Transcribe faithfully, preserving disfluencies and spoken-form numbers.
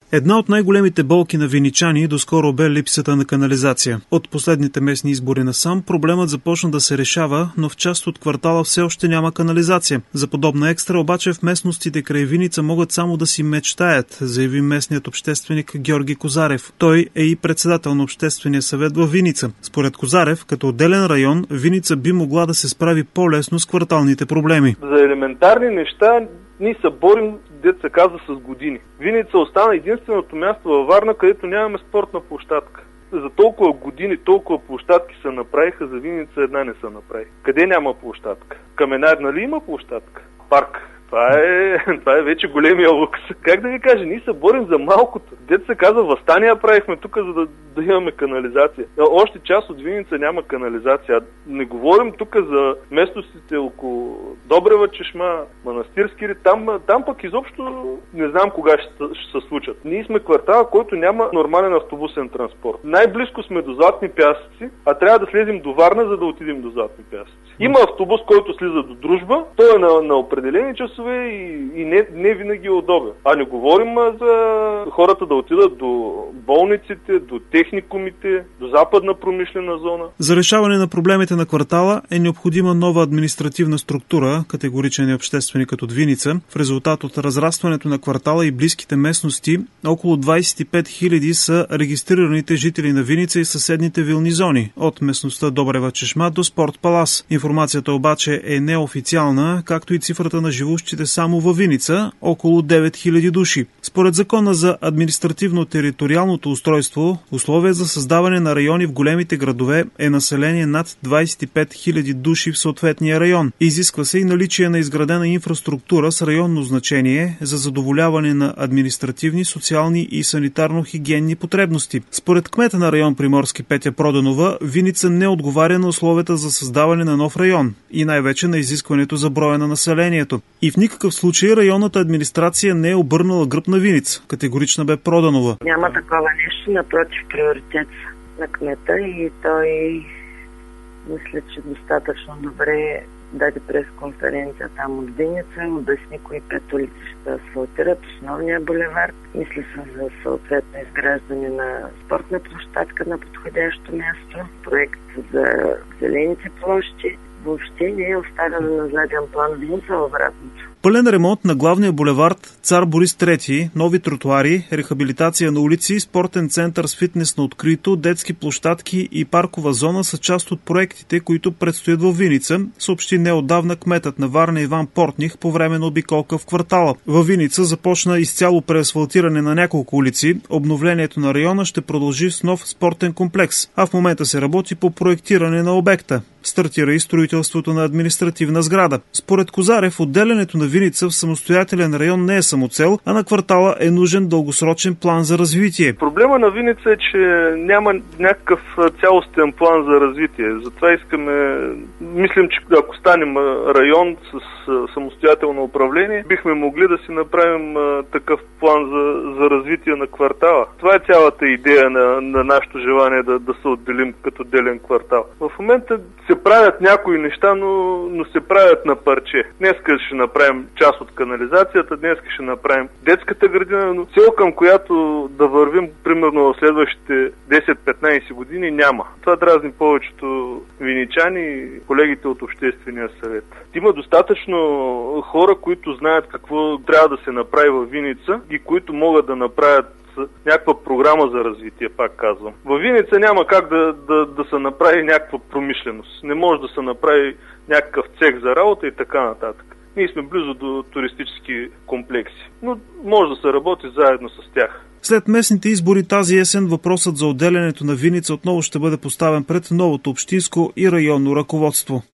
Една от най-големите болки на виничани доскоро бе липсата на канализация. От последните местни избори насам проблемът започна да се решава, но в част от квартала все още няма канализация. За подобна екстра обаче в местностите край Виница могат само да си мечтаят, заяви местният общественик Георги Козарев. Той е и председател на обществения съвет във Виница. Според Козарев, като отделен район, Виница би могла да се справи по-лесно с кварталните проблеми. За елементарни неща ние се борим, дето се казва, с години. Виница остана единственото място във Варна, където нямаме спортна площадка. За толкова години, толкова площадки се направиха, за Виница една не се направи. Къде няма площадка? Каменар, нали има площадка? Парк. Това е, това е вече големия лукс. Как да ви кажа, ние се борим за малкото. Дето се казва, въстания правихме тук, за да, да имаме канализация. Още част от Виница няма канализация. Не говорим тук за местностите около Добрева чешма, Манастирски ред. Там, там пък изобщо не знам кога ще, ще се случат. Ние сме квартала, който няма нормален автобусен транспорт. Най-близко сме до Златни пясъци, а трябва да слезем до Варна, за да отидем до Златни пясъци. Има автобус, който слиза до Дружба, той е на, на определени часове и, и не, не винаги е удобен. А не говорим за хората да отидат до болниците, до техникумите, до западна промишлена зона. За решаване на проблемите на квартала е необходима нова административна структура, категоричен и общественикът от Виница. В резултат от разрастването на квартала и близките местности, около двадесет и пет хиляди са регистрираните жители на Виница и съседните вилни зони, от местността Добрева чешма до Спорт Палас. Информацията обаче е неофициална, както и цифрата на живущите само във Виница – около девет хиляди души. Според Закона за административно-териториалното устройство, условие за създаване на райони в големите градове е население над двадесет и пет хиляди души в съответния район. Изисква се и наличие на изградена инфраструктура с районно значение за задоволяване на административни, социални и санитарно-хигиенни потребности. Според кмета на район Приморски Петя Проданова, Виница не отговаря на условията за създаване на нов район и най-вече на изискването за броя на населението. И в никакъв случай районната администрация не е обърнала гръб на Виница. Категорична бе Проданова. Няма такова нещо, напротив, приоритет на кмета и той мисля, че достатъчно добре даде пресконференция там от Виница, обясни кои пет улици ще асфалтират, основния булевард. Мисля се за съответно изграждане на спортна площадка на подходящо място, проект за зелените площи. Въобще не е оставено на заден план Виница, обратното. Пълен ремонт на главния булевард Цар Борис трети, нови тротуари, рехабилитация на улици, спортен център с фитнес на открито, детски площадки и паркова зона са част от проектите, които предстоят във Виница, съобщи неотдавна кметът на Варна Иван Портних по време на обиколка в квартала. Във Виница започна изцяло преасфалтиране на няколко улици. Обновлението на района ще продължи с нов спортен комплекс, а в момента се работи по проектиране на обекта. Стартира и строителството на административна сграда. Според Козарев, отделянето на Виница в самостоятелен район не е самоцел, а на квартала е нужен дългосрочен план за развитие. Проблема на Виница е, че няма някакъв цялостен план за развитие. Затова искаме, мислим, че ако станем район с самостоятелно управление, бихме могли да си направим такъв план за, за развитие на квартала. Това е цялата идея на, на нашето желание да, да се отделим като отделен квартал. В момента се правят някои неща, но, но се правят на парче. Днеска ще направим част от канализацията, днеска ще направим детската градина, но цел, към която да вървим примерно в следващите десет-петнадесет години, няма. Това дразни повечето виничани и колегите от Обществения съвет. Има достатъчно хора, които знаят какво трябва да се направи във Виница и които могат да направят някаква програма за развитие, пак казвам. Във Виница няма как да, да, да се направи някаква промишленост. Не може да се направи някакъв цех за работа и така нататък. Ние сме близо до туристически комплекси, но може да се работи заедно с тях. След местните избори тази есен въпросът за отделянето на Виница отново ще бъде поставен пред новото общинско и районно ръководство.